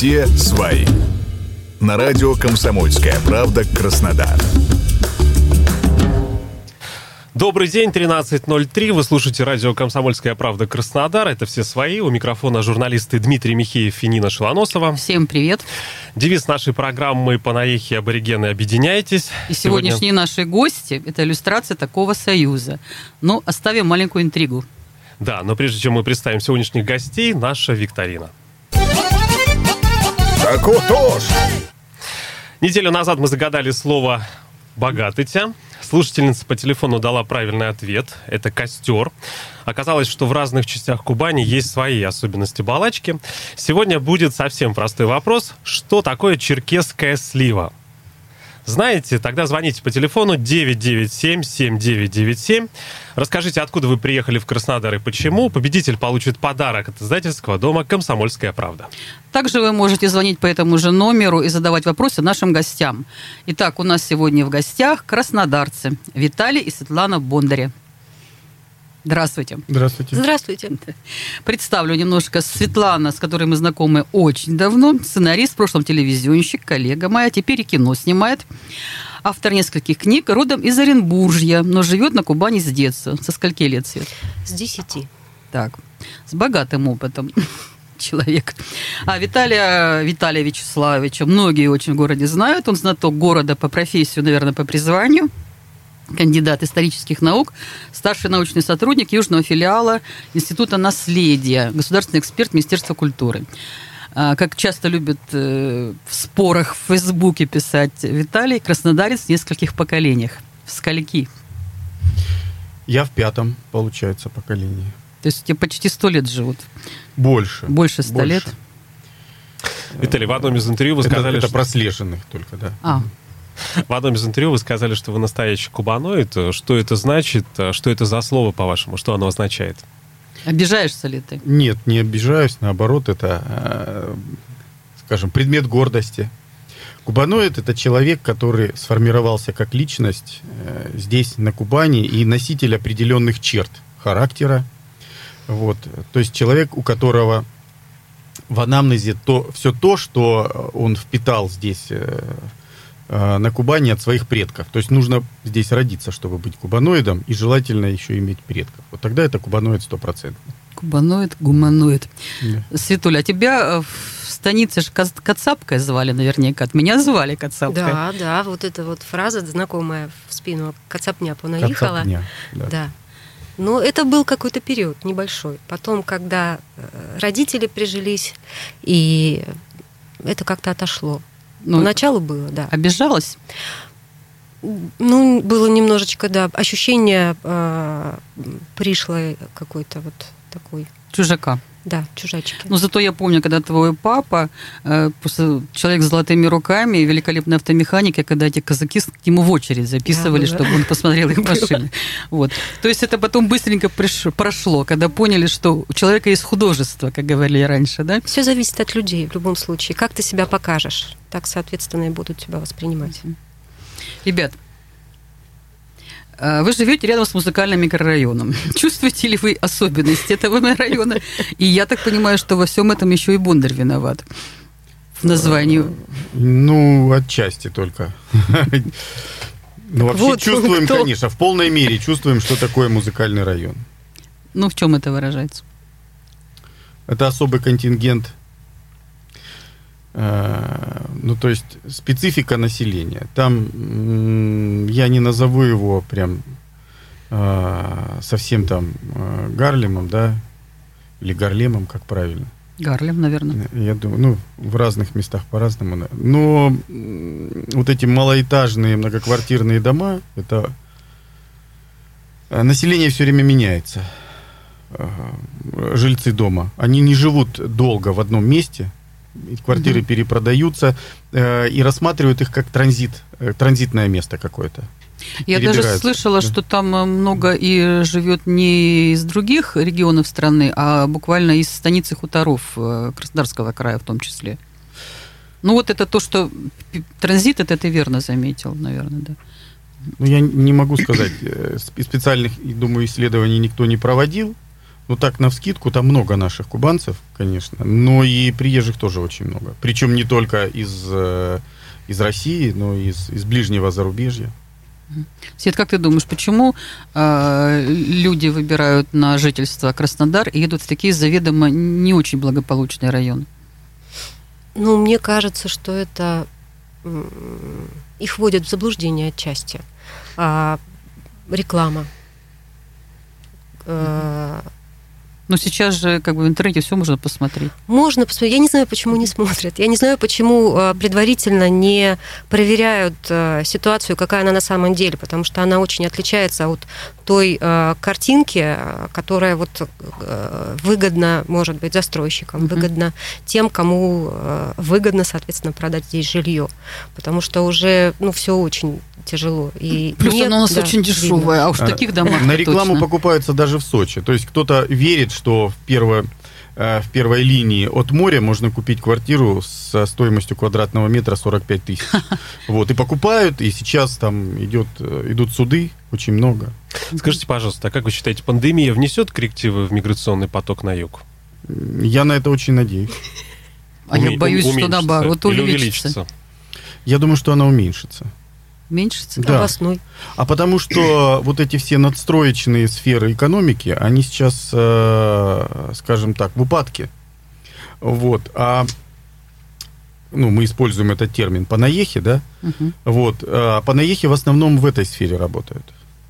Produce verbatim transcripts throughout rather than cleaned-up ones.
Все свои. На радио «Комсомольская правда» Краснодар. Добрый день, тринадцать ноль три. Вы слушаете радио «Комсомольская правда» Краснодар. Это «Все свои». У микрофона журналисты Дмитрий Михеев и Нина Шилоносова. Всем привет. Девиз нашей программы «Панаехи, аборигены, объединяйтесь». И сегодняшние Сегодня... наши гости – это иллюстрация такого союза. Но оставим маленькую интригу. Да, но прежде чем мы представим сегодняшних гостей, наша викторина. Так вот уж. Неделю назад мы загадали слово «богатытя». Слушательница по телефону дала правильный ответ. Это костер. Оказалось, что в разных частях Кубани есть свои особенности балачки. Сегодня будет совсем простой вопрос. Что такое черкесская слива? Знаете? Тогда звоните по телефону девять девять семь семь девять девять семь. Расскажите, откуда вы приехали в Краснодар и почему. Победитель получит подарок от издательского дома «Комсомольская правда». Также вы можете звонить по этому же номеру и задавать вопросы нашим гостям. Итак, у нас сегодня в гостях краснодарцы Виталий и Светлана Бондари. Здравствуйте. Здравствуйте. Здравствуйте. Представлю немножко. Светлана, с которой мы знакомы очень давно, сценарист, в прошлом телевизионщик, коллега моя, теперь и кино снимает. Автор нескольких книг, родом из Оренбуржья, но живет на Кубани с детства. Со скольки лет, Свет? С десяти. Так, с богатым опытом человек. А Виталия Виталия Вячеславовича многие очень в городе знают. Он знаток города по профессию, наверное, по призванию. Кандидат исторических наук, старший научный сотрудник Южного филиала Института наследия, государственный эксперт Министерства культуры. Как часто любят в спорах в Фейсбуке писать Виталий, краснодарец в нескольких поколениях. В скольки? Я в пятом, получается, поколении. То есть тебе почти сто лет живут? Больше. Больше ста лет? Виталий, в одном из интервью вы это, сказали, это что... прослеженных только, да. А. В одном из интервью вы сказали, что вы настоящий кубаноид. Что это значит? Что это за слово, по-вашему? Что оно означает? Обижаешься ли ты? Нет, не обижаюсь. Наоборот, это, скажем, предмет гордости. Кубаноид – это человек, который сформировался как личность здесь, на Кубани, и носитель определенных черт характера. Вот. То есть человек, у которого в анамнезе то, все то, что он впитал здесь на Кубани от своих предков. То есть нужно здесь родиться, чтобы быть кубаноидом, и желательно еще иметь предков. Вот тогда это кубаноид стопроцентный. Кубаноид, гуманоид. Да. Светуля, а тебя в станице же Кацапкой звали наверняка. От меня звали Кацапкой. Да, да, вот эта вот фраза знакомая в спину. Кацапня понаехала. Кацапня, да. Да. Но это был какой-то период небольшой. Потом, когда родители прижились, и это как-то отошло. Ну, Поначалу было, да. Обижалась? Ну, было немножечко, да, ощущение э, пришлой какой-то вот такой. Чужака. Да, чужачки. Но зато я помню, когда твой папа, э, человек с золотыми руками, великолепный автомеханик, и когда эти казаки к нему в очередь записывали, да, чтобы он посмотрел их машины. Вот. То есть это потом быстренько приш... прошло, когда поняли, что у человека есть художество, как говорили раньше, да? Все зависит от людей в любом случае. Как ты себя покажешь, так, соответственно, и будут тебя воспринимать. Ребят, вы живете рядом с музыкальным микрорайоном. Чувствуете ли вы особенности этого района? И я так понимаю, что во всем этом еще и Бондарь виноват в названии. Ну, отчасти только. Ну, вообще вот чувствуем, кто? Конечно, в полной мере чувствуем, что такое музыкальный район. Ну, в чем это выражается? Это особый контингент. Ну, то есть специфика населения. Там я не назову его прям совсем там Гарлемом, да, или Гарлемом, как правильно. Гарлем, наверное. Я думаю, ну, в разных местах по-разному. Но вот эти малоэтажные многоквартирные дома, это население все время меняется. Жильцы дома. Они не живут долго в одном месте. Квартиры угу. перепродаются э, и рассматривают их как транзит, э, транзитное место какое-то. Я даже слышала, да. что там много и живет не из других регионов страны, а буквально из станиц и хуторов Краснодарского края в том числе. Ну вот это то, что транзит, это ты верно заметил, наверное, да. Ну, я не могу сказать, специальных, думаю, исследований никто не проводил. Ну так, навскидку, там много наших кубанцев, конечно, но и приезжих тоже очень много. Причем не только из, из России, но и из, из ближнего зарубежья. Свет, как ты думаешь, почему э, люди выбирают на жительство Краснодар и едут в такие заведомо не очень благополучные районы? Ну, мне кажется, что это их вводят в заблуждение отчасти. А, реклама. А, Но сейчас же как бы в интернете все можно посмотреть. Можно посмотреть. Я не знаю, почему не смотрят. Я не знаю, почему предварительно не проверяют ситуацию, какая она на самом деле, потому что она очень отличается от той картинки, которая вот выгодна, может быть, застройщикам, mm-hmm. выгодна тем, кому выгодно, соответственно, продать здесь жилье, потому что уже, ну, все очень тяжело. И плюс нет, она у нас да, очень дешевая, видно. а уж в таких домах на рекламу точно. Покупаются даже в Сочи. То есть кто-то верит, что в первое в первой линии от моря можно купить квартиру со стоимостью квадратного метра сорок пять тысяч. Вот, и покупают, и сейчас там идет, идут суды, очень много. Скажите, пожалуйста, а как вы считаете, пандемия внесет коррективы в миграционный поток на юг? Я на это очень надеюсь. А Уме- я боюсь, что наоборот или увеличится. увеличится? Я думаю, что она уменьшится. Меньшится? Да. Областной. А потому что вот эти все надстроечные сферы экономики, они сейчас, э, скажем так, в упадке. Вот. А ну, мы используем этот термин панаехи, да? Угу. Вот. А панаехи в основном в этой сфере работают.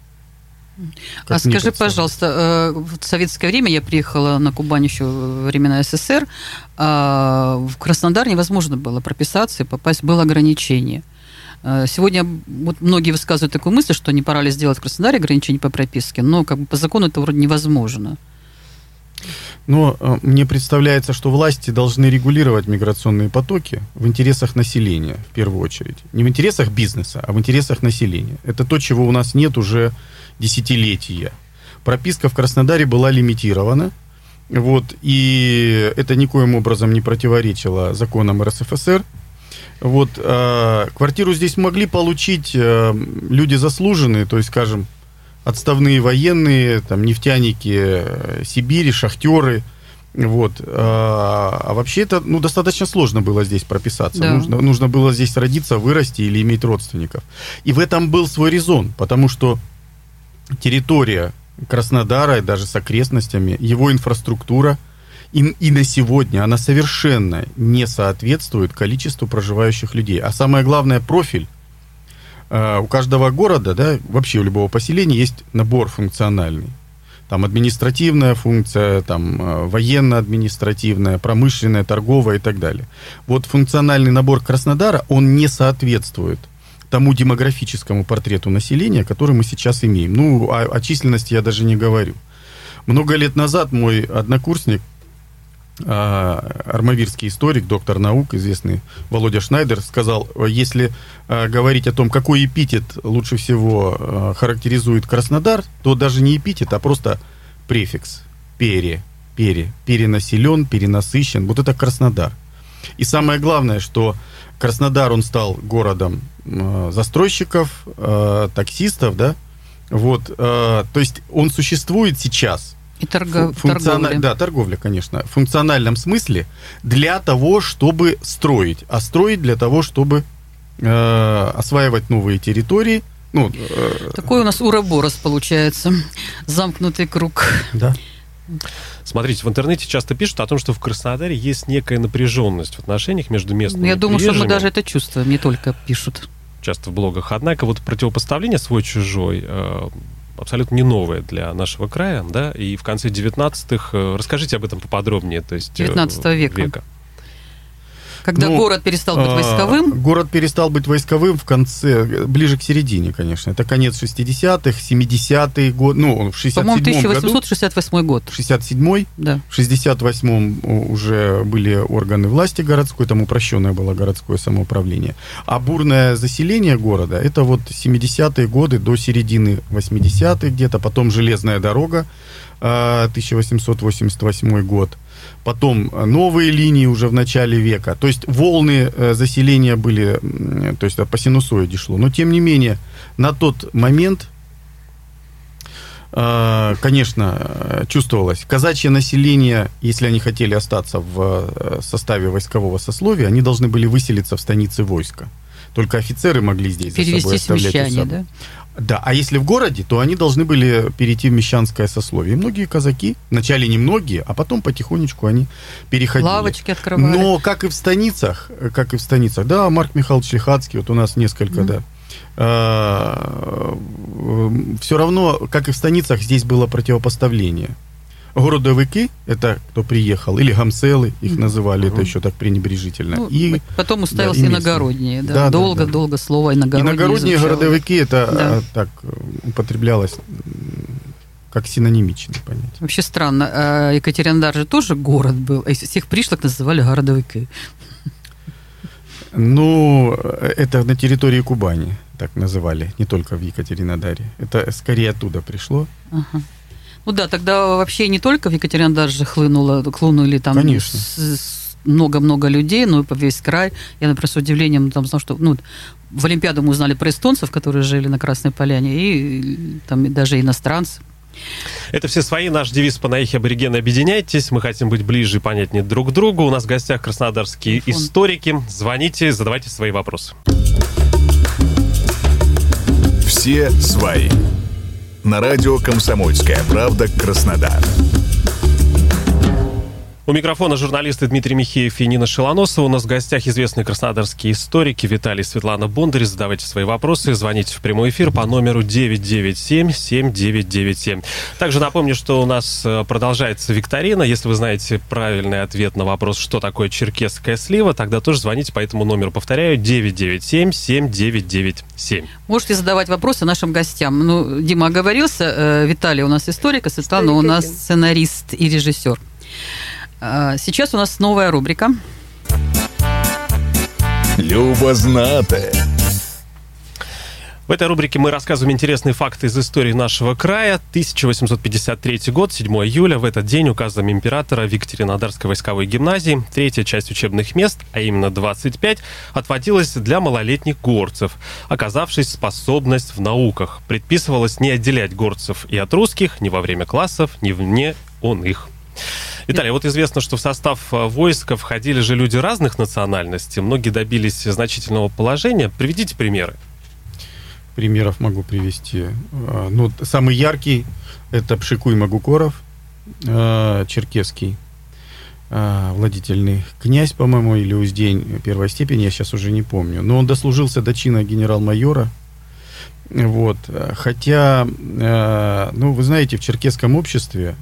А скажи, пожалуйста, в советское время я приехала на Кубань еще во времена СССР, в Краснодар невозможно было прописаться и попасть, было ограничение. Сегодня вот многие высказывают такую мысль, что не пора ли сделать в Краснодаре ограничения по прописке, но как бы по закону это вроде невозможно. Но э, мне представляется, что власти должны регулировать миграционные потоки в интересах населения, в первую очередь. Не в интересах бизнеса, а в интересах населения. Это то, чего у нас нет уже десятилетия. Прописка в Краснодаре была лимитирована, вот, и это никоим образом не противоречило законам эр эс эф эс эр. Вот, э, квартиру здесь могли получить э, люди заслуженные, то есть, скажем, отставные военные, там, нефтяники э, Сибири, шахтеры. Вот. А, а вообще это ну, достаточно сложно было здесь прописаться. Да. Нужно, нужно было здесь родиться, вырасти или иметь родственников. И в этом был свой резон, потому что территория Краснодара, и даже с окрестностями, его инфраструктура, И, и на сегодня она совершенно не соответствует количеству проживающих людей. А самое главное, профиль. Э, у каждого города, да, вообще у любого поселения есть набор функциональный. Там административная функция, там э, военно-административная, промышленная, торговая и так далее. Вот функциональный набор Краснодара, он не соответствует тому демографическому портрету населения, который мы сейчас имеем. Ну, о, о численности я даже не говорю. Много лет назад мой однокурсник, армавирский историк, доктор наук, известный Володя Шнайдер, сказал, если а, говорить о том, какой эпитет лучше всего а, характеризует Краснодар, то даже не эпитет, а просто префикс. Пере, пере, перенаселен, перенасыщен. Вот это Краснодар. И самое главное, что Краснодар, он стал городом а, застройщиков, а, таксистов, да, вот, а, то есть он существует сейчас. И торго... Функциона... торговля. Да, торговля, конечно. В функциональном смысле для того, чтобы строить. А строить для того, чтобы э, осваивать новые территории. Ну, э... Такой у нас уроборос получается. Замкнутый круг. Да. Смотрите, в интернете часто пишут о том, что в Краснодаре есть некая напряженность в отношениях между местными Я и думаю, что мы приезжими. даже это чувствуем, не только пишут. Часто в блогах. Однако вот противопоставление свой-чужой э, абсолютно не новое для нашего края, да, и в конце девятнадцатых, расскажите об этом поподробнее, то есть девятнадцатого века. века. Когда Ну, город перестал быть а, войсковым. Город перестал быть войсковым в конце, ближе к середине, конечно. Это конец шестидесятых, семидесятые годы, ну, в шестьдесят По-моему, седьмом тысяча году. восемьсот шестьдесят восьмой год. шестьдесят седьмой, Да. в шестьдесят восьмом уже были органы власти городской, там упрощенное было городское самоуправление. А бурное заселение города, это вот семидесятые годы до середины восьмидесятых где-то, потом железная дорога, тысяча восемьсот восемьдесят восьмой год, потом новые линии уже в начале века. То есть волны заселения были, то есть по синусоиде шло. Но тем не менее, на тот момент конечно, чувствовалось. Казачье население, если они хотели остаться в составе войскового сословия, они должны были выселиться в станицы войска. Только офицеры могли здесь за собой оставлять. Перевестись в мещане, да? Да, а если в городе, то они должны были перейти в мещанское сословие. И многие казаки, вначале не многие, а потом потихонечку они переходили. Лавочки открывали. Но как и в станицах, как и в станицах, да, Марк Михайлович Лихацкий, вот у нас несколько, mm. да, все равно, как и в станицах, здесь было противопоставление. Городовики, это кто приехал, или гамселы, их называли, mm-hmm. это еще так пренебрежительно. Ну, и, потом уставился да, иногородние. Да, да, долго-долго да, да. слово иногородние Иногородние изучала. городовики, это да. так употреблялось как синонимичное понятие. Вообще странно. Екатеринодар же тоже город был, а из всех пришлых называли городовики. Ну, это на территории Кубани так называли, не только в Екатеринодаре. Это скорее оттуда пришло. Ага. Ну да, тогда вообще не только в Екатеринодар же хлынуло, хлынули там Конечно. С, с, много-много людей, ну и по весь край. Я, например, с удивлением там знал, что ну, в Олимпиаду мы узнали про эстонцев, которые жили на Красной Поляне, и там и даже иностранцы. Это все свои. Наш девиз по наихе аборигены: объединяйтесь. Мы хотим быть ближе и понятнее друг другу. У нас в гостях краснодарские Телефон. историки. Звоните, задавайте свои вопросы. Все свои. На радио «Комсомольская правда», Краснодар. У микрофона журналисты Дмитрий Михеев и Нина Шилоносова. У нас в гостях известные краснодарские историки Виталий и Светлана Бондарь. Задавайте свои вопросы, звоните в прямой эфир по номеру девять девять семь семь девять девять семь. Также напомню, что у нас продолжается викторина. Если вы знаете правильный ответ на вопрос, что такое черкесская слива, тогда тоже звоните по этому номеру. Повторяю, девять девять семь семь девять девять семь. Можете задавать вопросы нашим гостям. Ну, Дима оговорился, Виталий у нас историк, а Светлана у нас сценарист и режиссер. Сейчас у нас новая рубрика. Любознаты. В этой рубрике мы рассказываем интересные факты из истории нашего края. тысяча восемьсот пятьдесят третий год, седьмого июля. В этот день указом императора в Екатеринодарской войсковой гимназии третья часть учебных мест, а именно двадцать пять, отводилась для малолетних горцев, оказавшись способность в науках. Предписывалось не отделять горцев и от русских ни во время классов, ни вне он их. Виталий, вот известно, что в состав войска входили же люди разных национальностей. Многие добились значительного положения. Приведите примеры. Примеров могу привести. Ну, самый яркий – это Пшикуй Магукоров, черкесский владетельный князь, по-моему, или уздень первой степени, я сейчас уже не помню. Но он дослужился до чина генерал-майора. Вот. Хотя, ну, вы знаете, в черкесском обществе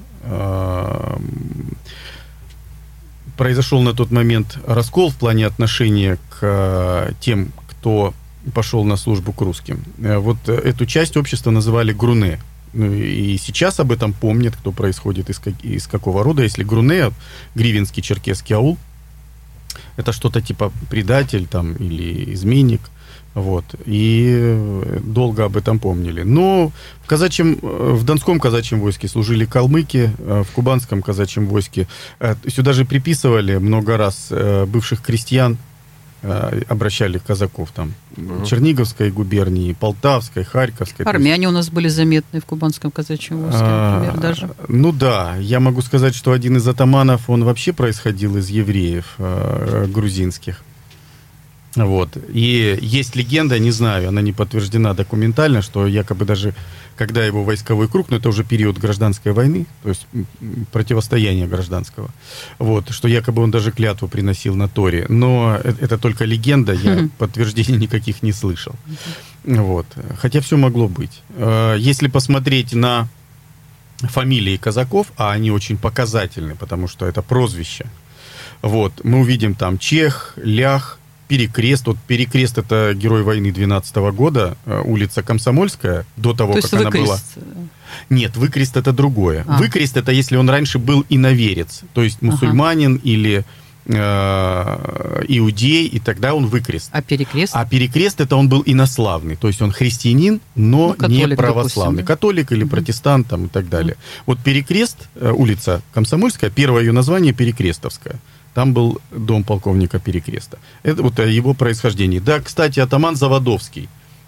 произошел на тот момент раскол в плане отношения к тем, кто пошел на службу к русским. Вот эту часть общества называли груне. Ну, и сейчас об этом помнят, кто происходит из, как, из какого рода. Если груне, гривенский черкесский аул, это что-то типа предатель там, или изменник. Вот, и долго об этом помнили. Но в казачьем, в Донском казачьем войске служили калмыки, в Кубанском казачьем войске сюда же приписывали много раз бывших крестьян, обращали казаков там, uh-huh. Черниговской губернии, Полтавской, Харьковской. Армяне у нас были заметны в Кубанском казачьем войске, например, даже. Ну да, я могу сказать, что один из атаманов, он вообще происходил из евреев грузинских. Вот. И есть легенда, не знаю, она не подтверждена документально, что якобы даже когда его войсковой круг, но это уже период гражданской войны, то есть противостояния гражданского, вот, что якобы он даже клятву приносил на Торе. Но это только легенда, я подтверждений никаких не слышал. Вот. Хотя все могло быть. Если посмотреть на фамилии казаков, а они очень показательны, потому что это прозвище, вот, мы увидим там Чех, Лях, Перекрест. Вот Перекрест — это герой войны двенадцатого года, улица Комсомольская, до того, То как она выкрест. была. Нет, выкрест — это другое. А. Выкрест — это если он раньше был иноверец, то есть мусульманин, ага. или э, иудей, и тогда он выкрест. А Перекрест? А Перекрест — это он был инославный, то есть он христианин, но ну, католик, не православный. Допустим, да? Католик или протестант там, и так далее. Mm. Вот Перекрест, улица Комсомольская, первое ее название Перекрестовская. Там был дом полковника Перекреста. Это вот о его происхождении. Да, кстати, атаман Заводовский.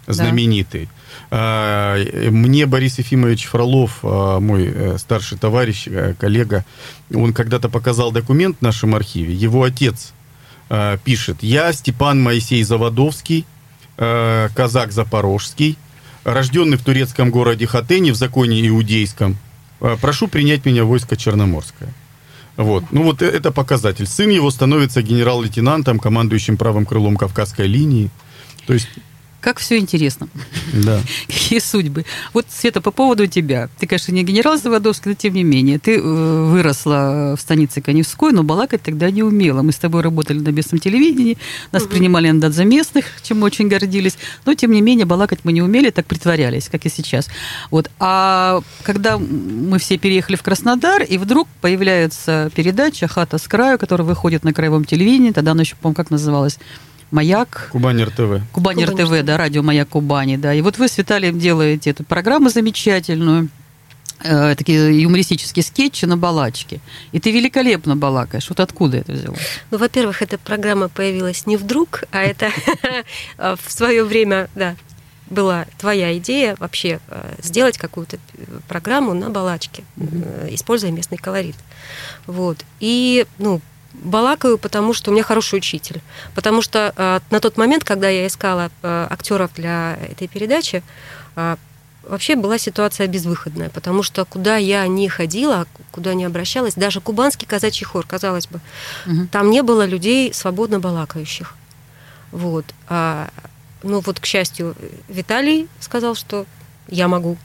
знаменитый. Да. Мне Борис Ефимович Фролов, мой старший товарищ, коллега, он когда-то показал документ в нашем архиве. Его отец пишет: «Я Степан Моисей Заводовский, казак запорожский, рожденный в турецком городе Хатыне в законе иудейском. Прошу принять меня в войско Черноморское». Вот. Ну вот это показатель. Сын его становится генерал-лейтенантом, командующим правым крылом Кавказской линии. То есть... Как все интересно. Да. Какие судьбы. Вот, Света, по поводу тебя. Ты, конечно, не генерал Заводовский, но тем не менее. Ты выросла в станице Каневской, но балакать тогда не умела. Мы с тобой работали на местном телевидении, нас угу. принимали иногда за местных, чем мы очень гордились. Но, тем не менее, балакать мы не умели, так притворялись, как и сейчас. Вот. А когда мы все переехали в Краснодар, и вдруг появляется передача «Хата с краю», которая выходит на краевом телевидении, тогда она еще, по-моему, как называлась? «Маяк». Кубань РТВ. Кубань РТВ, да, радио «Маяк Кубани», да. И вот вы с Виталием делаете эту программу замечательную, э, такие юмористические скетчи на балачке. И ты великолепно балакаешь. Вот откуда это взялось? Ну, во-первых, эта программа появилась не вдруг, а это в свое время, да, была твоя идея вообще сделать какую-то программу на балачке, используя местный колорит. Вот. И, ну, балакаю, потому что у меня хороший учитель. Потому что э, на тот момент, когда я искала э, актеров для этой передачи, э, вообще была ситуация безвыходная. Потому что куда я не ходила, куда не обращалась, даже кубанский казачий хор, казалось бы, угу. там не было людей свободно балакающих. Вот. А, ну вот, к счастью, Виталий сказал, что я могу.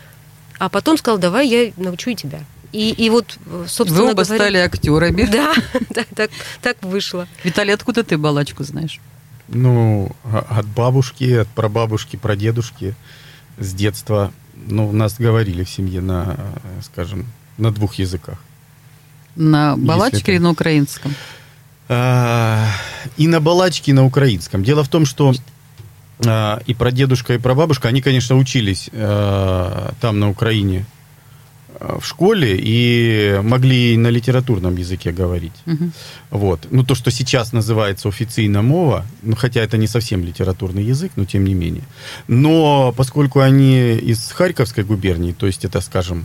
А потом сказал: давай я научу и тебя. И, и вот, собственно Вы оба говоря, стали актерами. Да, да, так, так вышло. Виталий, откуда ты балачку знаешь? Ну, от бабушки, от прабабушки, прадедушки с детства. Ну, у нас говорили в семье на, скажем, на двух языках. На балачке Если или это... на украинском? А, и на балачке, и на украинском. Дело в том, что а, и прадедушка, и прабабушка, они, конечно, учились а, там, на Украине, в школе, и могли на литературном языке говорить. Uh-huh. Вот. Ну, то, что сейчас называется офиційна мова, ну, хотя это не совсем литературный язык, но тем не менее. Но поскольку они из Харьковской губернии, то есть это, скажем,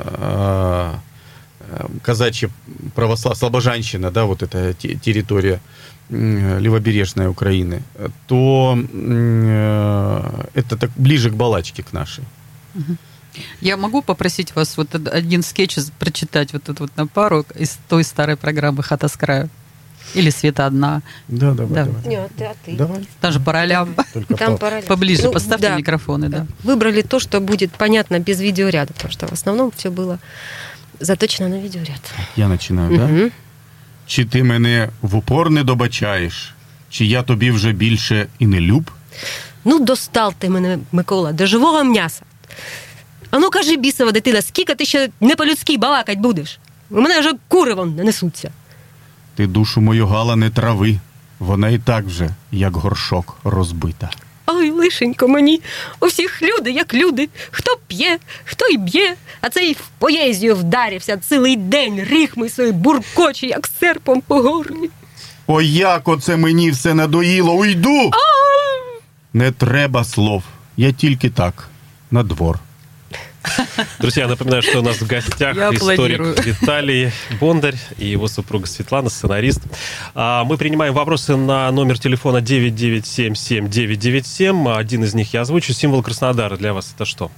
казачья православная слобожанщина, да, вот эта территория левобережной Украины, то это так ближе к балачке, к нашей. Uh-huh. Я могу попросить вас вот один скетч прочитать вот тут вот на пару из той старой программы «Хата с краю»? Или «Света одна»? Да, давай, да. давай. Нет, а ты? Давай. Там же по ролям. Только Там по... по ролям. Поближе, ну, поставьте да, микрофоны, да. да. Выбрали то, что будет понятно без видеоряда, потому что в основном все было заточено на видеоряд. Я начинаю, угу. да? Чи ти мене в упор не добачаєш? Чи я тобі вже більше і не люб? Ну, достав ти мене, Микола, до живого м'яса. А ну кажи, бісова дитина, скільки ти ще не по-людськи балакать будеш? У мене вже кури вон не несуться. Ти душу мою, Гала, не трави. Вона і так вже, як горшок, розбита. Ой, лишенько мені, у всіх люди, як люди. Хто п'є, хто й б'є, а цей в поезію вдарився цілий день, рихми свої буркочі, як серпом по горлі. Ой, як оце мені все надоїло, уйду! Не треба слов, я тільки так, на двор. Друзья, напоминаю, что у нас в гостях Я историк аплодирую. Виталий Бондарь и его супруга Светлана, сценарист. Мы принимаем вопросы на номер телефона девять девять семь семь девять девять семь. Один из них я озвучу. Символ Краснодара для вас это что?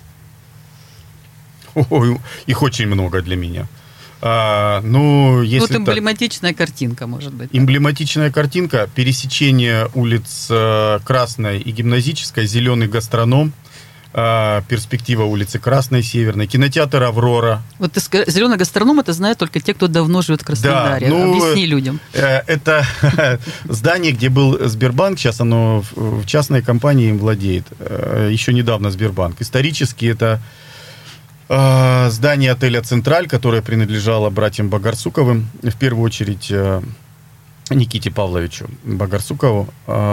Ой, их очень много для меня. А, ну, если Вот так, эмблематичная картинка, может быть. эмблематичная картинка, пересечение улиц Красной и Гимназической, зеленый гастроном, перспектива улицы Красной, Северной, кинотеатр «Аврора». Вот ты скажи, зеленый гастроном это знают только те, кто давно живет в Краснодаре. Да, ну, объясни людям. Это здание, где был Сбербанк, сейчас оно в частной компании им владеет. Еще недавно Сбербанк. Исторически это здание отеля «Централь», которое принадлежало братьям Багарсуковым, в первую очередь Никите Павловичу Багарсукову.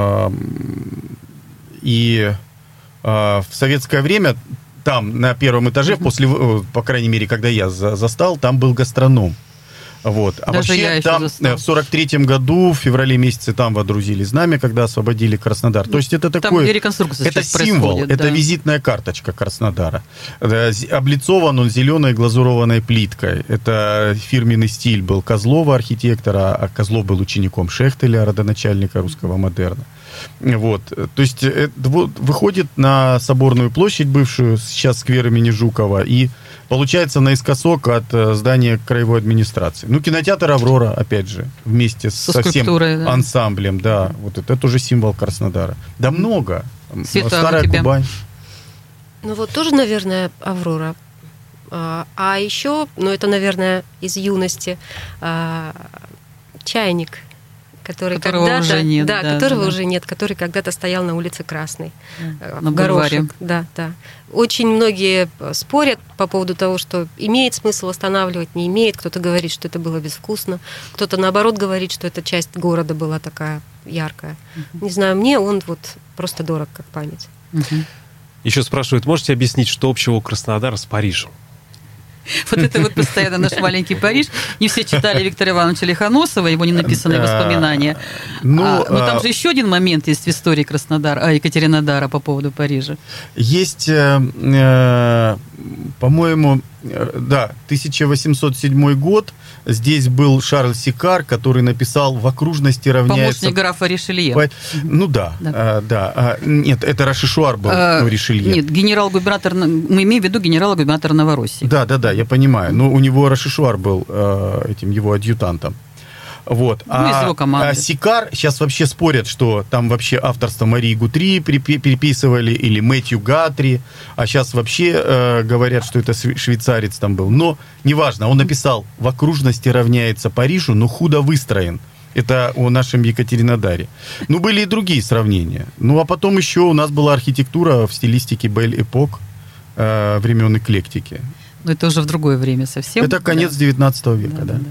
И в советское время там, на первом этаже, после, по крайней мере, когда я застал, там был гастроном. Вот. А Даже я вообще еще там застала. в сорок третьем году, в феврале месяце, там водрузили знамя, когда освободили Краснодар. То есть это Там такой... где реконструкция Это сейчас символ, происходит, это да. визитная карточка Краснодара. Э, Облицован он зеленой глазурованной плиткой. Это фирменный стиль был Козлова, архитектора, а Козлов был учеником Шехтеля, родоначальника русского модерна. Вот. То есть это, вот, выходит на Соборную площадь, бывшую сейчас сквер имени Жукова, и получается наискосок от здания краевой администрации. Ну, кинотеатр «Аврора», опять же, вместе Со со всем да. ансамблем, да. Вот это тоже символ Краснодара. Да много. Света, Старая у тебя? Кубань. Ну вот тоже, наверное, «Аврора». А, а еще, ну это, наверное, из юности, а, «Чайник», который Которого когда-то, уже нет, да, да, которого да, уже нет, который когда-то стоял на улице Красной, на в горошек. бульваре. Да, да. Очень многие спорят по поводу того, что имеет смысл восстанавливать, не имеет. Кто-то говорит, что это было безвкусно, кто-то наоборот говорит, что эта часть города была такая яркая. Не знаю, мне он вот просто дорог как память. Мгм. Еще спрашивают, можете объяснить, что общего у Краснодара с Парижем? Вот это вот постоянно наш маленький Париж. Не все читали Виктора Ивановича Лихоносова, его ненаписанные Да. воспоминания. Ну, А, но там а, же еще один момент есть в истории Краснодара, а, Екатеринодара по поводу Парижа. Есть, э, э, по-моему, э, да, тысяча восемьсот седьмой год. Здесь был Шарль Сикар, который написал «В окружности равняется...» Помощник графа Ришелье. По- Ну да, Да. да. да. А, нет, это Рашишуар был, А, ну, Ришелье. Нет, генерал-губернатор, мы имеем в виду генерала-губернатора Новороссии. Да, да, да, я понимаю. Но у него Рашишуар был э, этим его адъютантом. Вот. Ну, из его команды. А Сикар, сейчас вообще спорят, что там вообще авторство Марии Гутри припи- переписывали, или Мэтью Гатри, а сейчас вообще э, говорят, что это шве- швейцарец там был. Но неважно, он написал «В окружности равняется Парижу, но худо выстроен». Это о нашем Екатеринодаре. Ну, были и другие сравнения. Ну, а потом еще у нас была архитектура в стилистике Бель-Эпок, э, времен эклектики. Но это уже в другое время совсем. Это конец девятнадцатого века, да.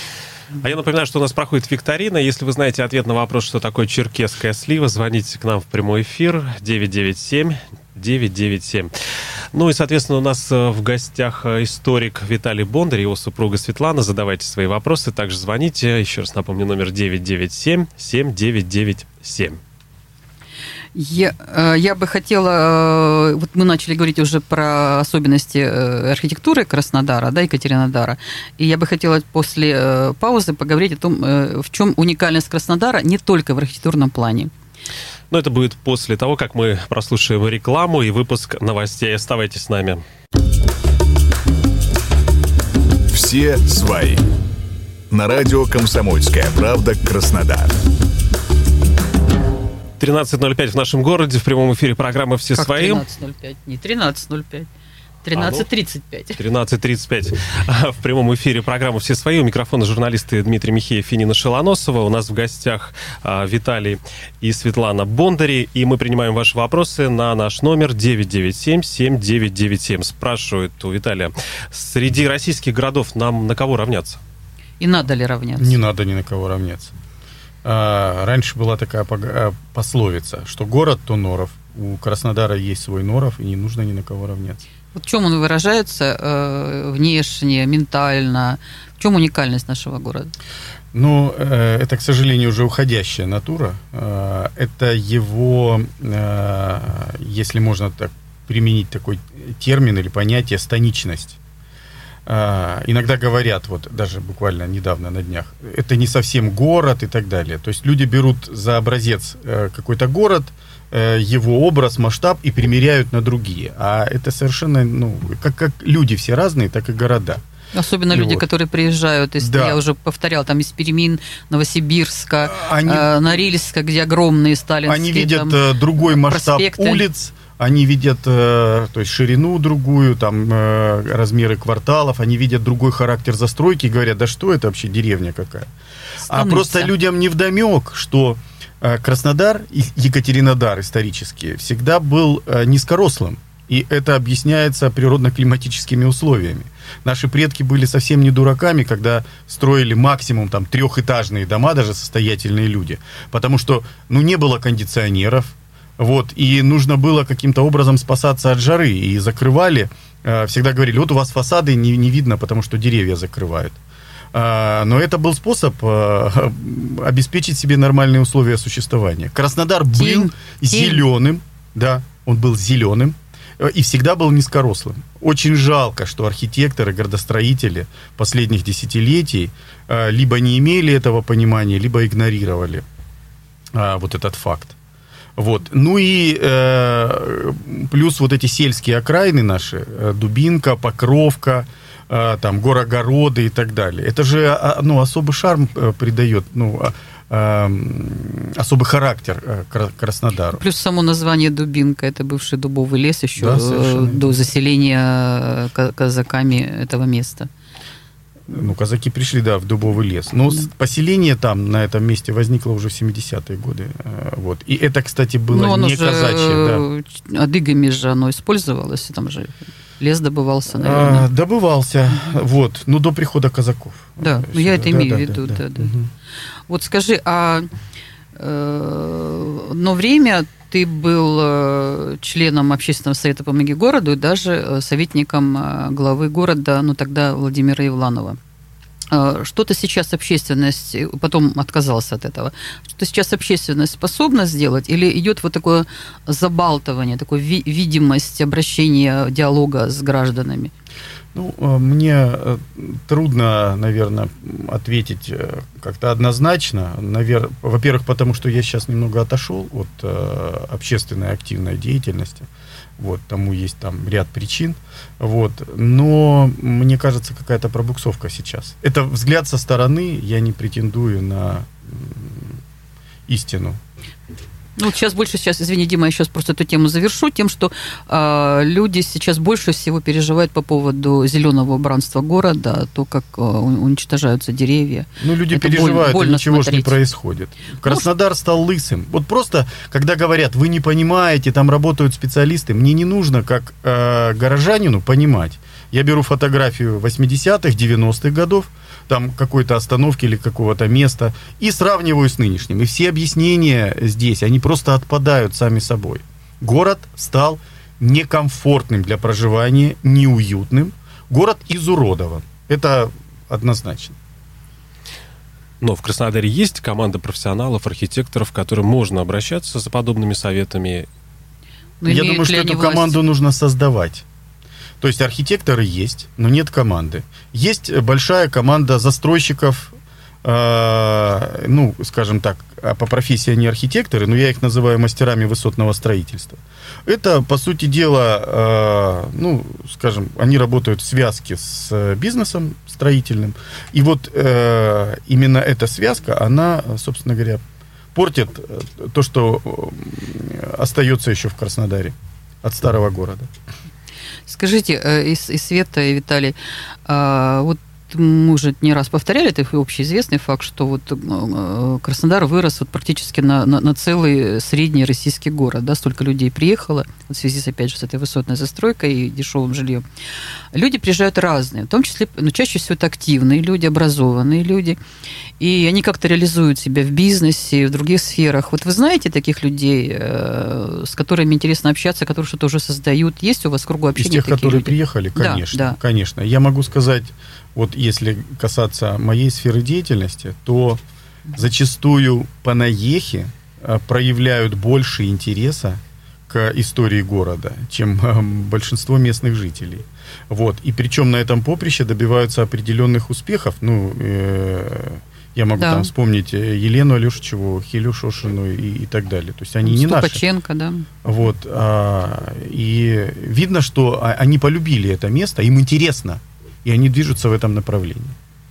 А я напоминаю, что у нас проходит викторина. Если вы знаете ответ на вопрос, что такое черкесская слива, звоните к нам в прямой эфир девять девять семь девять девять семь. Ну и, соответственно, у нас в гостях историк Виталий Бондарь, его супруга Светлана. Задавайте свои вопросы, также звоните. Еще раз напомню, номер девять девять семь семь девять девять семь. Я, э, я бы хотела, э, вот мы начали говорить уже про особенности э, архитектуры Краснодара, да, Екатеринодара, и я бы хотела после э, паузы поговорить о том, э, в чем уникальность Краснодара не только в архитектурном плане. Но это будет после того, как мы прослушаем рекламу и выпуск новостей. Оставайтесь с нами. Все свои. На радио «Комсомольская правда» Краснодар. тринадцать ноль пять в нашем городе, в прямом эфире программы «Все Как свои». тринадцать ноль пять? Не тринадцать ноль пять. тринадцать тридцать пять. тринадцать тридцать пять. В прямом эфире программы «Все свои». У микрофона журналисты Дмитрий Михеев и Нина Шелоносова. У нас в гостях а, Виталий и Светлана Бондари. И мы принимаем ваши вопросы на наш номер девять девять семь семь девять девять семь. Спрашивают у Виталия, среди российских городов нам на кого равняться? И надо ли равняться? Не надо ни на кого равняться. А, раньше была такая пог- пословица, что город то норов. У Краснодара есть свой норов, и не нужно ни на кого равняться. Вот в чем он выражается э, внешне, ментально? В чем уникальность нашего города? Ну, э, это, к сожалению, уже уходящая натура. Э, это его, э, если можно так применить такой термин или понятие, станичность. Э, иногда говорят, вот даже буквально недавно на днях, это не совсем город и так далее. То есть люди берут за образец э, какой-то город, э, его образ, масштаб и примеряют на другие. А это совершенно, ну, как, как люди все разные, так и города. Особенно И люди, вот. которые приезжают, из, Да. я уже повторял, там из Перемин, Новосибирска, Они- э, Норильска, где огромные сталинские Они видят там, э, другой масштаб проспекты. улиц, они видят э, то есть ширину другую, там э, размеры кварталов, они видят другой характер застройки и говорят, да что это вообще деревня какая? А станутся. просто людям невдомек, что э, Краснодар и Екатеринодар исторически всегда был э, низкорослым. И это объясняется природно-климатическими условиями. Наши предки были совсем не дураками, когда строили максимум там трехэтажные дома, даже состоятельные люди. Потому что, ну, не было кондиционеров, вот, и нужно было каким-то образом спасаться от жары. И закрывали, э, всегда говорили, вот у вас фасады не, не видно, потому что деревья закрывают. Но это был способ обеспечить себе нормальные условия существования. Краснодар был Тень. зеленым, да, он был зеленым и всегда был низкорослым. Очень жалко, что архитекторы, градостроители последних десятилетий либо не имели этого понимания, либо игнорировали вот этот факт. Вот. Ну и э, плюс вот эти сельские окраины наши, э, Дубинка, Покровка, э, там, Горогороды и так далее. Это же ну, особый шарм э, придает, ну, э, э, особый характер э, Краснодару. Плюс само название Дубинка, это бывший дубовый лес еще да, э, до заселения казаками этого места. Ну, казаки пришли, да, в дубовый лес. Но да. поселение там, на этом месте, возникло уже в семидесятые годы. Вот. И это, кстати, было не казачье. Да. Адыгами же оно использовалось, там же лес добывался, наверное. А, добывался, вот, ну, до прихода казаков. Да, ну, я это да, имею да, в виду. Да, да, да. Угу. Вот скажи, а э, одно время ты был членом общественного совета «Помоги городу» и даже советником главы города, ну, тогда Владимира Евланова. Что-то сейчас общественность, потом отказался от этого, что-то сейчас общественность способна сделать, или идет вот такое забалтывание, такое видимость обращения, диалога с гражданами? Ну, мне трудно, наверное, ответить как-то однозначно. Навер... Во-первых, потому что я сейчас немного отошел от общественной активной деятельности. Вот, тому есть там ряд причин. Вот. Но мне кажется, какая-то пробуксовка сейчас. Это взгляд со стороны, я не претендую на истину. Ну, вот сейчас больше, сейчас, извини, Дима, я сейчас просто эту тему завершу тем, что э, люди сейчас больше всего переживают по поводу зеленого убранства города, то, как э, уничтожаются деревья. Ну, люди это переживают, боль, и ничего же не происходит. Краснодар ну, стал лысым. Вот просто, когда говорят, вы не понимаете, там работают специалисты, мне не нужно, как э, горожанину, понимать. Я беру фотографию восьмидесятых, девяностых годов, там какой-то остановки или какого-то места, и сравниваю с нынешним. И все объяснения здесь, они просто отпадают сами собой. Город стал некомфортным для проживания, неуютным. Город изуродован. Это однозначно. Но в Краснодаре есть команда профессионалов, архитекторов, к которым можно обращаться за подобными советами? Но Я думаю, что эту власть? команду нужно создавать. То есть архитекторы есть, но нет команды. Есть большая команда застройщиков, э, ну, скажем так, по профессии они архитекторы, но я их называю мастерами высотного строительства. Это, по сути дела, э, ну, скажем, они работают в связке с бизнесом строительным. И вот э, именно эта связка, она, собственно говоря, портит то, что остается еще в Краснодаре от старого города. Скажите, и, и Света, и Виталий, вот мы уже не раз повторяли, это общеизвестный факт, что вот Краснодар вырос вот практически на, на, на целый средний российский город, да, столько людей приехало в связи с, опять же, с этой высотной застройкой и дешевым жильем. Люди приезжают разные, в том числе, ну, чаще всего это активные люди, образованные люди, и они как-то реализуют себя в бизнесе, в других сферах. Вот вы знаете таких людей, с которыми интересно общаться, которые что-то уже создают? Есть у вас в кругу общения такие люди? Из тех, которые люди? приехали? Конечно, да, да. конечно. Я могу сказать, вот если касаться моей сферы деятельности, то зачастую панаехи проявляют больше интереса к истории города, чем большинство местных жителей. Вот. И причем на этом поприще добиваются определенных успехов. Ну, э, я могу да. там вспомнить Елену Алешичеву, Хилю Шошину и, и так далее. То есть они не наши. Ступаченко, да. Вот. А, и видно, что они полюбили это место, им интересно. И они движутся в этом направлении.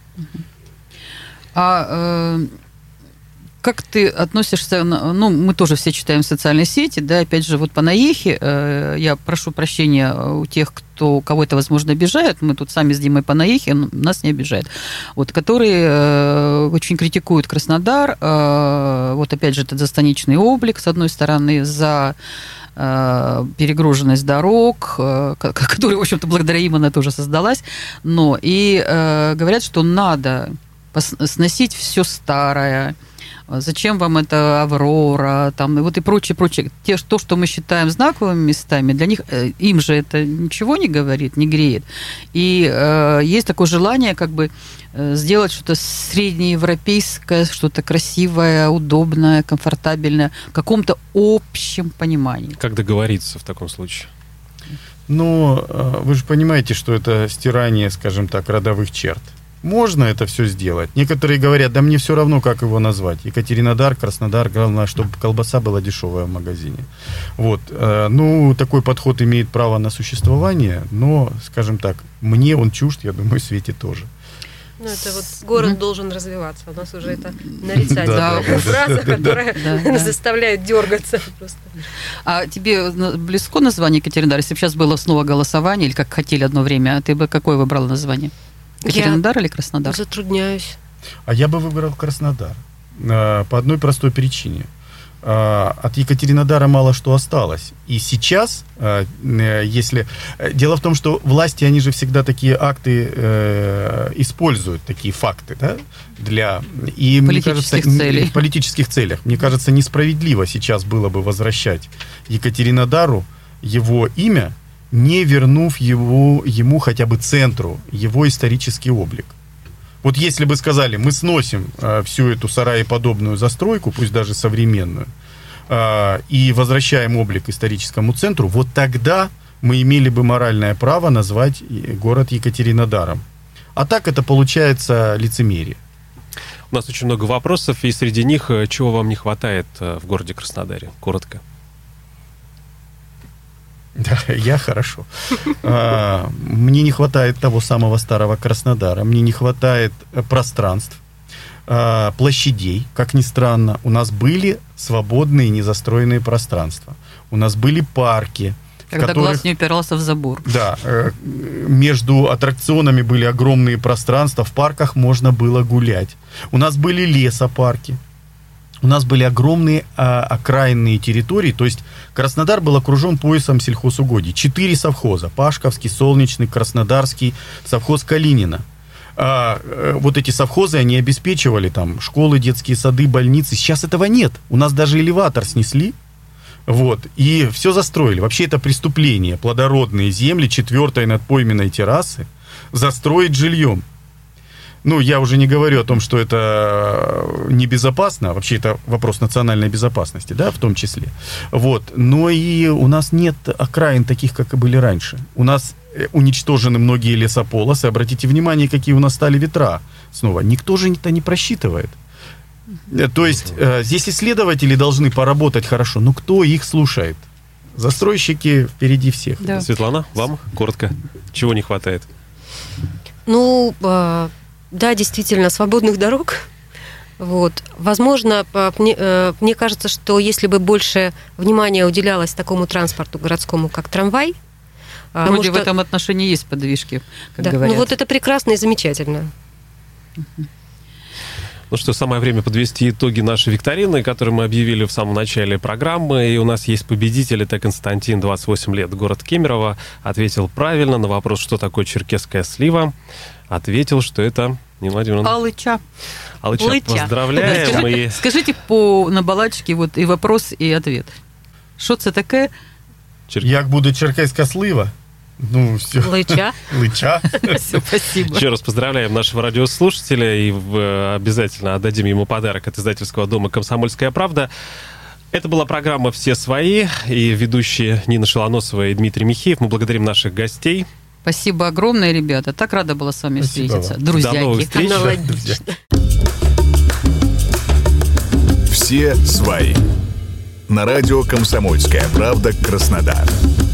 А э, как ты относишься, ну, мы тоже все читаем социальные сети, да, опять же, вот панаехи, э, я прошу прощения у тех, кто, кого это, возможно, обижает, мы тут сами с Димой панаехи, нас не обижает, вот, которые э, очень критикуют Краснодар, э, вот, опять же, этот застаничный облик, с одной стороны, за перегруженность дорог, которая, в общем-то, благодаря им она тоже создалась, но и э, говорят, что надо сносить все старое, Зачем вам это Аврора, там, и вот и прочее, прочее. Те, то, что мы считаем знаковыми местами, для них, им же это ничего не говорит, не греет. И э, есть такое желание как бы сделать что-то среднеевропейское, что-то красивое, удобное, комфортабельное, в каком-то общем понимании. Как договориться в таком случае? Ну, вы же понимаете, что это стирание, скажем так, родовых черт. Можно это все сделать. Некоторые говорят, да мне все равно, как его назвать. Екатеринодар, Краснодар, главное, чтобы колбаса была дешевая в магазине. Вот. Ну, такой подход имеет право на существование, но, скажем так, мне он чужд, я думаю, Свете тоже. Ну, это вот город mm-hmm. должен развиваться. У нас уже это нарицательная фраза, которая заставляет дергаться просто. А тебе близко название Екатеринодар? Если бы сейчас было снова голосование, или как хотели одно время, ты бы какое выбрала название? Екатеринодар или Краснодар? Затрудняюсь. А я бы выбрал Краснодар. По одной простой причине. От Екатеринодара мало что осталось. И сейчас, если... Дело в том, что власти, они же всегда такие акты э, используют, такие факты, да, для... И, политических мне кажется, целей. В политических целях. Мне кажется, несправедливо сейчас было бы возвращать Екатеринодару его имя, не вернув его, ему хотя бы центру, его исторический облик. Вот если бы сказали, мы сносим э, всю эту сараеподобную застройку, пусть даже современную, э, и возвращаем облик историческому центру, вот тогда мы имели бы моральное право назвать город Екатеринодаром. А так это получается лицемерие. У нас очень много вопросов, и среди них, чего вам не хватает в городе Краснодаре? Коротко. Да, я хорошо. А, мне не хватает того самого старого Краснодара, мне не хватает пространств, а, площадей, как ни странно. У нас были свободные незастроенные пространства, у нас были парки. Когда которых, глаз не упирался в забор. Да, между аттракционами были огромные пространства, в парках можно было гулять. У нас были лесопарки. У нас были огромные а, окраинные территории, то есть Краснодар был окружен поясом сельхозугодий. Четыре совхоза: Пашковский, Солнечный, Краснодарский, совхоз Калинина. А, а, вот эти совхозы, они обеспечивали там школы, детские сады, больницы. Сейчас этого нет. У нас даже элеватор снесли. Вот, и все застроили. Вообще это преступление. Плодородные земли четвертой надпойменной террасы застроить жильем. Ну, я уже не говорю о том, что это небезопасно. Вообще, это вопрос национальной безопасности, да, в том числе. Вот. Но и у нас нет окраин таких, как и были раньше. У нас уничтожены многие лесополосы. Обратите внимание, какие у нас стали ветра. Снова, никто же это не просчитывает. То есть, здесь исследователи должны поработать хорошо, но кто их слушает? Застройщики впереди всех. Да. Светлана, вам коротко, чего не хватает? Ну... Да, действительно, свободных дорог. Вот. Возможно, мне, мне кажется, что если бы больше внимания уделялось такому транспорту городскому, как трамвай... Вроде может, в этом отношении есть подвижки, как да, говорят. Ну вот это прекрасно и замечательно. Ну что, самое время подвести итоги нашей викторины, которую мы объявили в самом начале программы. И у нас есть победитель, это Константин, двадцать восемь лет, город Кемерово. Ответил правильно на вопрос, что такое черкесская слива. Ответил, что это... Нина Владимировна. Алыча. Алыча, Лыча. Поздравляем. Скажите, и... скажите по на балачке вот и вопрос, и ответ. Что это такое? Чер... Як буде черкеська слива? Ну, все. Лыча. Лыча. Все, спасибо. Еще раз поздравляем нашего радиослушателя и обязательно отдадим ему подарок от издательского дома «Комсомольская правда». Это была программа «Все свои» и ведущие Нина Шелоносова и Дмитрий Михеев. Мы благодарим наших гостей. Спасибо огромное, ребята. Так рада была с вами Спасибо встретиться. вам. Друзья. До новых встреч. Все свои. На радио «Комсомольская правда» Краснодар.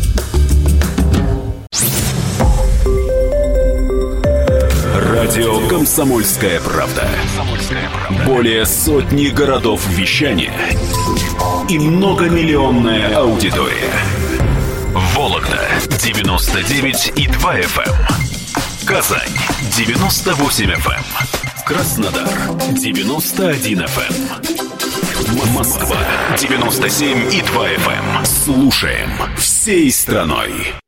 Радио «Комсомольская правда». Более сотни городов вещания и многомиллионная аудитория. Вологда девяносто девять и два эф эм. Казань девяносто восемь эф эм. Краснодар девяносто один эф эм. Москва девяносто семь и два эф эм. Слушаем всей страной.